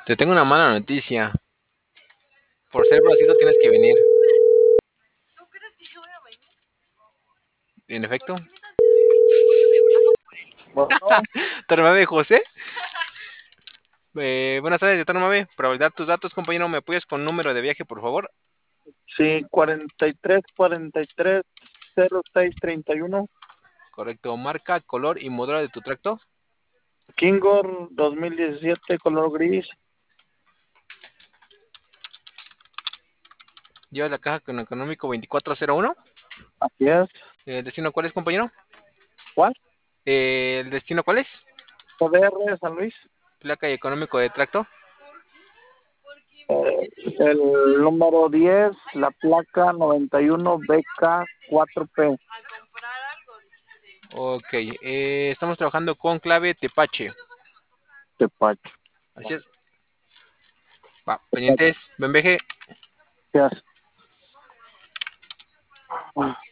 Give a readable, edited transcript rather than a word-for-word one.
Te tengo una mala noticia. Por ser bracito tienes que venir. En efecto. Bueno, Tarmame José. Buenas tardes, Tarmame. Para validar tus datos, compañero, ¿me apoyas con número de viaje, por favor? sí, 43 06 31. Correcto. Marca, color y modelo de tu tracto. Kingor 2017, color gris. Llevas la caja con económico 2401. Así es. ¿El destino cuál es, compañero? ¿Cuál? ¿El destino cuál es? PDR San Luis. Placa y económico de tracto. El número 10, la placa 91 BK4P. Ok. Estamos trabajando con clave Tepache. Tepache. Así es. Va, pendientes. Benveje. Gracias.